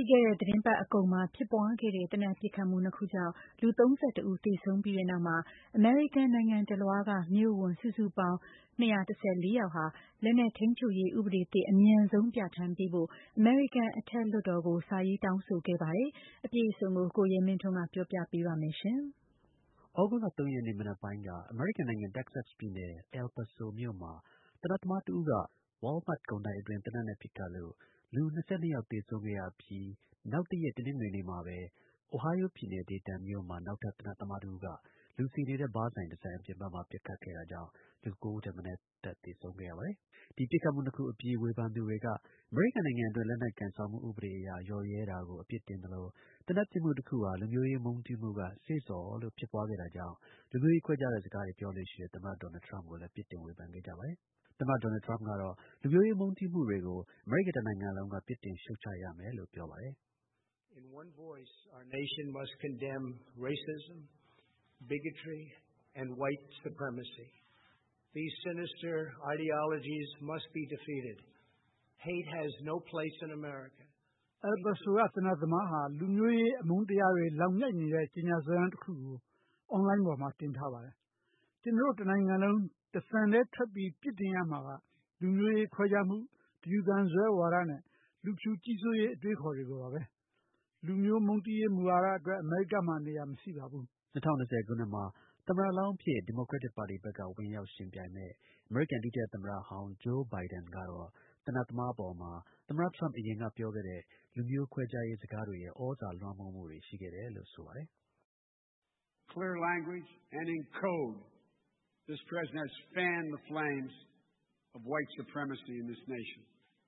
ပြီးခဲ့တဲ့သတင်းပတ်အကုန်မှာဖြစ်ပွားခဲ့တဲ့သေနတ်ပစ်ခတ်မှုနှစ်ခုကြောင့်လူ31ဦးသေဆုံးပြီးတဲ့နောက်မှာအမေရိကန်နိုင်ငံတလွှားကမြို့ဝန်စုစုပေါင်း214ယောက်ဟာလက်နက်ထိန်းချုပ်ရေးဥပဒေသစ်အမြန်ဆုံးပြဋ္ဌာန်းပေးဖို့အမေရိကန်အထက်လွှတ်တော်ကိုစာရေးတောင်းဆိုခဲ့ပါတယ်။အပြည့်အစုံကိုကိုရဲမင်းထွန်းကပြောပြပေးပါမယ်ရှင်။သြဂုတ်လ 3 ရက်နေ့မနက်ပိုင်းက အမေရိကန်နိုင်ငံ တက္ကဆက်ပြည်နယ် El Paso မြို့မှာ သေနတ်သမားတစ်ဦးက Walmart ကုန်တိုက်အတွင်း သေနတ်နဲ့ ပစ်ခတ်လို့ လူ 22 ယောက် သေဆုံးခဲ့ရပြီး နောက်တစ်ရက် တနင်္ဂနွေနေ့မှာပဲ Ohio ပြည်နယ် Dayton မြို့မှာ နောက်ထပ် သေနတ်သမားတစ်ဦးက လူစည်နေတဲ့ ဘားဆိုင်တစ်ဆိုင် အပြင်ဘက်မှာ ပစ်ခတ်ခဲ့တာကြောင့် လူ 9 ဦးထက်မနည်း သေဆုံးခဲ့ရပါတယ်။ ဒီပစ်ခတ်မှုနှစ်ခုအပြီး ဝေဖန်သူတွေက အမေရိကန်နိုင်ငံအတွင်း လက်နက်ကိုင်ဆောင်မှု ဥပဒေအရ လျော့ရဲတာကို အပြစ်တင်သလို သေနတ်ပစ်မှုတစ်ခုဟာ လူမျိုးရေး မုန်းတီးမှုက စေ့ဆော်လို့ ဖြစ်ပွားခဲ့တာကြောင့် လူမျိုးရေးခွဲခြားတဲ့စကားတွေ ပြောလေ့ရှိတဲ့ သမ္မတ ဒေါ်နယ်ထရမ့်ကိုလည်း ပြစ်တင်ဝေဖန်ခဲ့ကြပါတယ်။ သမ္မတ ဒေါ်နယ်ထရမ့်ကတော့ လူမျိုးရေး မုန်းတီးမှုတွေကို အမေရိကန်တစ်နိုင်ငံလုံးက ပြစ်တင်ရှုတ်ချရမယ်လို့ ပြောပါတယ်။ In one voice, our nation must condemn racism, bigotry, and white supremacy. These sinister ideologies must be defeated. Hate has no place in America. El Paso ကသေနတ်သမားဟာလူမျိုးရေးအမုန်းတရားတွေလောင်မြိုက်နေတဲ့ကြေညာစာတမ်းတစ်ခုကို online ပေါ်မှာတင်ထားပါတယ်။ကျွန်တော်တို့တစ်နိုင်ငံလုံးတစ်သံတည်းထွက်ပြီးပြစ်တင်ရမှာကလူမျိုးရေးခွဲခြားမှု၊တယူသန်စွဲဝါဒနဲ့လူဖြူကြီးစိုးရေးအတွေးအခေါ်တွေကိုပါပဲ။လူမျိုးမုန်းတီးရေးမူဝါဒအတွက်အမေရိကမှာနေရာမရှိပါဘူး။ 2020 ခုနှစ်မှာ သမ္မတလောင်းအဖြစ် ဒီမိုကရက်တစ်ပါတီဘက်က ဝင်ရောက်ယှဉ်ပြိုင်မယ့် အမေရိကန် ဒုတိယသမ္မတဟောင်း Joe Biden ကတော့ သေနတ်သမားအပေါ်မှာ သမ္မတထရမ့် အရင်ကပြောခဲ့တဲ့ လူမျိုးခွဲခြားရေးစကားတွေရဲ့ သြဇာလွှမ်းမိုးမှုတွေ ရှိခဲ့တယ်လို့ ဆိုပါတယ်။ Clear language and in code, this president has fanned the flames of white supremacy in this nation.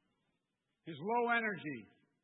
His low energy,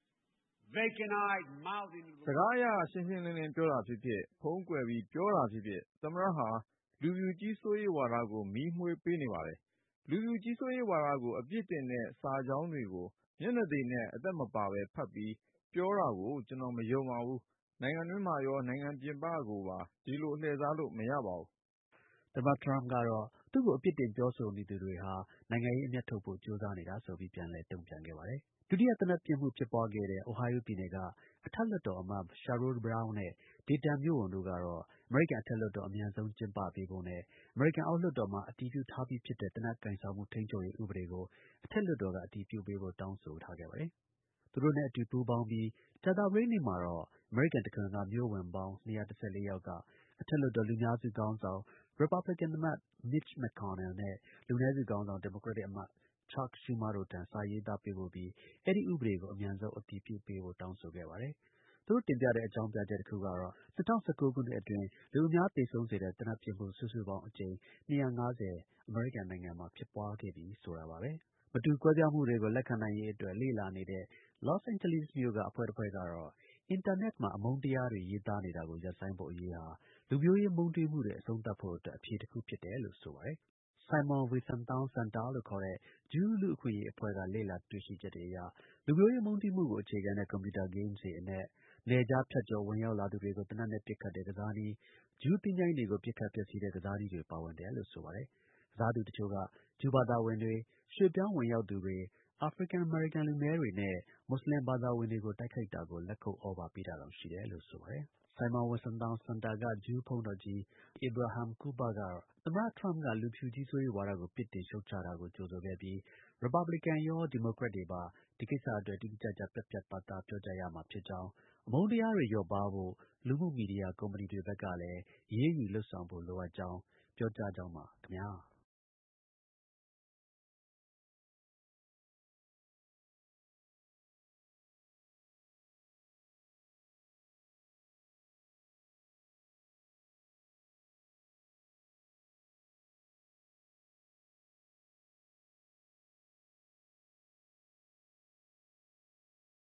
vacant-eyed mouthing of the စကားအရရှင်းရှင်းလင်းလင်းပြောတာဖြစ်ဖြစ်ဖုံးကွယ်ပြီးပြောတာဖြစ်ဖြစ်သမ္မတဟာလူဖြူကြီးစိုးရေးဝါဒကိုမီးမွှေးပေးနေပါတယ်။လူဖြူကြီးစိုးရေးဝါဒကိုအပြစ်တင်တဲ့စာကြောင်းတွေကိုမျက်နှာသိနဲ့အသက်မပါပဲဖတ်ပြီးပြောတာကိုကျွန်တော်မယုံပါဘူး။နိုင်ငံတွင်းမှာရောနိုင်ငံပြင်ပကိုပါဒီလိုလှည့်စားလို့မရပါဘူး။သမ္မတထရမ့်ကတော့သူ့ကိုအပြစ်တင်ပြောဆိုနေသူတွေဟာနိုင်ငံရေးအမြတ်ထုတ်ဖို့ကြိုးစားနေတာဆိုပြီးပြန်လည်တုံ့ပြန်ခဲ့ပါတယ်။ဒုတိယသေနတ်ပစ်မှုဖြစ်ပွားခဲ့တဲ့ Ohio ပြည်နယ်က အထက်လွှတ်တော်အမတ် Sherrod Brown နဲ့ Dayton မြို့ဝန်တို့ကတော့ အမေရိကန်အထက်လွှတ်တော် အမြန်ဆုံးကျင်းပပေးဖို့နဲ့ အမေရိကန်အောက်လွှတ်တော်မှာ အတည်ပြုထားပြီးဖြစ်တဲ့ သေနတ်ကိုင်ဆောင်မှု ထိန်းချုပ်ရေးဥပဒေကို အထက်လွှတ်တော်က အတည်ပြုပေးဖို့ တောင်းဆိုထားခဲ့ပါတယ်။ သူတို့နဲ့အတူပူးပေါင်းပြီး ကြာသပတေးနေ့မှာတော့ အမေရိကန်တစ်ခွင်က မြို့ဝန်ပေါင်း 214 ယောက်က အထက်လွှတ်တော် လူများစုခေါင်းဆောင် ရစ်ပတ်ဘလင်ကန်အမတ် Mitch McConnell နဲ့ လူနည်းစုခေါင်းဆောင် ဒီမိုကရက်တစ်အမတ် Chuck Schumer တို့ထံ စာရေးသားပေးပို့ပြီး အဲဒီဥပဒေကို အမြန်ဆုံး အတည်ပြုပေးဖို့ တောင်းဆိုခဲ့ပါတယ်။ သူတို့တင်ပြတဲ့အကြောင်းပြချက်တစ်ခုကတော့ ၂၀၁၉ ခုနှစ်အတွင်း လူအများသေဆုံးစေတဲ့ သေနတ်ပစ်မှု စုစုပေါင်းအကြိမ် 250 အမေရိကန်နိုင်ငံမှာ ဖြစ်ပွားခဲ့ပြီဆိုတာပါပဲ။ မတူကွဲပြားမှုတွေကို လက်ခံနိုင်ရေးအတွက် လေ့လာနေတဲ့ Los Angeles မြို့က အဖွဲ့တစ်ဖွဲ့ကတော့ အင်တာနက်မှာ အမုန်းတရားတွေ ရေးသားနေတာကို ရပ်ဆိုင်းဖို့အရေးဟာ လူမျိုးရေးမုန်းတီးမှုတွေ အဆုံးသတ်ဖို့အတွက် အဖြေတစ်ခုဖြစ်တယ်လို့ ဆိုပါတယ်။ Simon Wiesenthal Center လို့ခေါ်တဲ့ ဂျူးလူ့အခွင့်အရေးအဖွဲ့က လေ့လာတွေ့ရှိချက်တွေအရ လူမျိုးရေးမုန်းတီးမှုကို အခြေခံတဲ့ ကွန်ပျူတာ ဂိမ်းတွေအနက် နယ်ခြားဖြတ်ကျော်ဝင်ရောက်လာသူတွေကို သေနတ်နဲ့ ပစ်ခတ်တဲ့ ကစားနည်း၊ ဂျူးသင်္ချိုင်းတွေကို ပစ်ခတ်ဖျက်ဆီးတဲ့ ကစားနည်းတွေ ပါဝင်တယ်လို့ ဆိုပါတယ်။ ကစားသူတစ်ချို့က ဂျူးဘာသာဝင်တွေ၊ ရွှေ့ပြောင်းဝင်ရောက်သူတွေ၊ အာဖရိကန်အမေရိကန်လူမည်းတွေနဲ့ မွတ်ဆလင်ဘာသာဝင်တွေကို တိုက်ခိုက်တာကို လက်ခုပ်သြဘာပေးတာတောင်ရှိတယ်လို့ ဆိုပါတယ်။ Simon Wiesenthal Center က ဂျူးဘုန်းတော်ကြီး Abraham Kuyper ကတော့ သမ္မတထရမ့်က လူဖြူကြီးစိုးရေးဝါဒကို ပြစ်တင်ရှုတ်ချတာကို ကြိုဆိုခဲ့ပြီး ရစ်ပတ်ဘလင်ကန်ရော ဒီမိုကရက်တွေပါ ဒီကိစ္စအတွက် တိတိကျကျ ပြတ်ပြတ်သားသားပြောကြရမှာဖြစ်ကြောင်း၊ အမုန်းတရားတွေ လျော့ပါးဖို့ လူမှုမီဒီယာကုမ္ပဏီတွေဘက်ကလည်း အရေးယူလုပ်ဆောင်ဖို့ လိုအပ်ကြောင်း ပြောကြားကြောင်းပါ ခင်ဗျား။